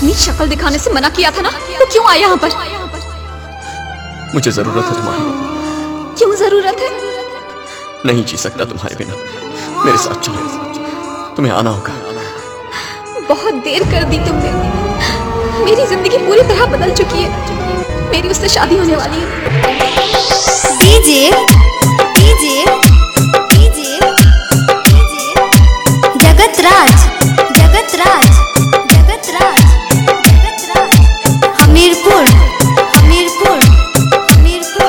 अपनी शक्ल दिखाने से मना किया था ना, तो क्यों आया यहाँ पर? मुझे जरूरत है तुम्हारी। क्यों जरूरत है? नहीं जी सकता तुम्हारे बिना। मेरे साथ चलो, तुम्हें आना होगा। बहुत देर कर दी तुमने। मेरी जिंदगी पूरी तरह बदल चुकी है। मेरी उससे शादी होने वाली है। DJ DJ DJ Jagatraj Jagatraj Jagatraj Jagatraj Hamirpur Hamirpur Hamirpur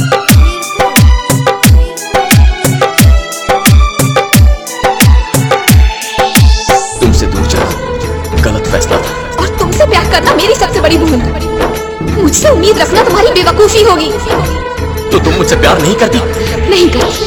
तुमसे दूर चला गलत फैसला था, और तुमसे प्यार करना मेरी सबसे बड़ी भूल। मुझसे उम्मीद रखना तुम्हारी बेवकूफी होगी। तो तुम मुझसे प्यार नहीं करती? नहीं करती।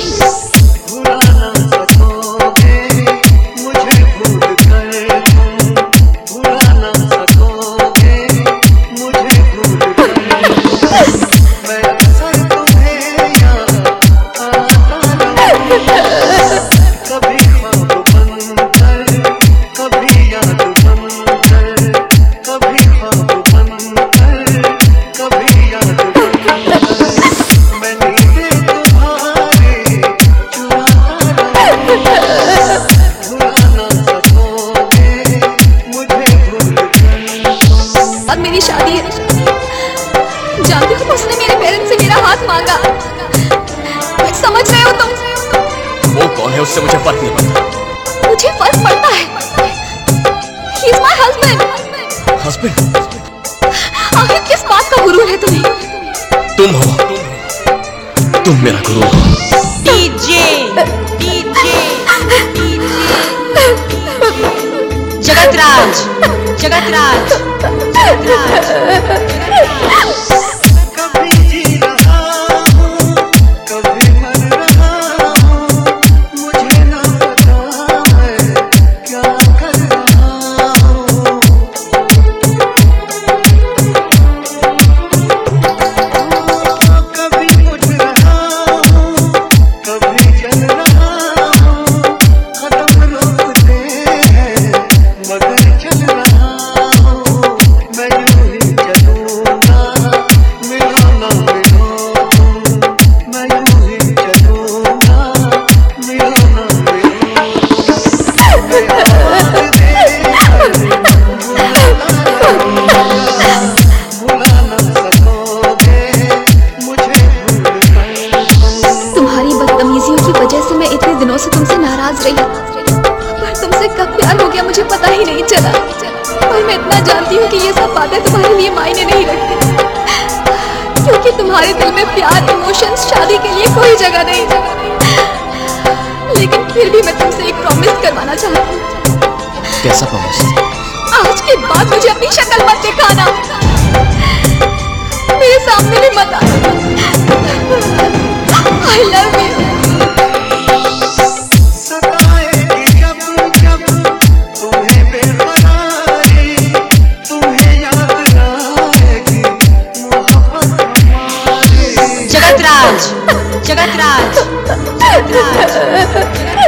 मेरी शादी है। जानती हो उसने मेरे पेरेंट्स से मेरा हाथ मांगा। समझ रहे हो तुम? वो कौन है उससे मुझे फर्क नहीं पड़ता। मुझे फर्क पड़ता है। He is my husband. Husband? आखिर किस बात का गुरु है तुम्हें? तुम हो। तुम मेरा गुरु हो। DJ DJ Jagatraj Jagatraj Jagatraj. कभी जी रहा हूँ, कभी मर रहा हूँ, मुझे ना पता मैं क्या कर रहा हूँ। कभी उठ रहा हूँ, कभी चल रहा हूँ, कदम रोकते हैं मगर चल रहा हूँ। मैं यूं ही चलूंगा, मिलो ना मिलो तुम। मैं यूं ही चलूंगा, मिलो ना मिलो तुम। मैं आवाज़ देकर बुला ना सकोगे मुझे भूल कर तुम। तुम्हारी बदतमीजियों की वजह से मैं इतने दिनों से तुमसे नाराज रही, पर तुमसे कब प्यार हो गया मुझे पता ही नहीं चला। और मैं इतना जानती हूँ कि ये सब बातें तुम्हारे लिए मायने नहीं रखती, क्योंकि तुम्हारे दिल में प्यार, इमोशंस, शादी के लिए कोई जगह नहीं। लेकिन फिर भी मैं तुमसे एक प्रॉमिस करवाना चाहती हूँ। कैसा प्रॉमिस? आज के बाद मुझे अपनी शक्ल मत दिखाना, मेरे सामने भी मत आना। I love you. सताएगी जब जब तुम्हें बेकरारी, तुम्हें याद आएगी मोहब्बत हमारी। जगतराज जगतराज जगतराज।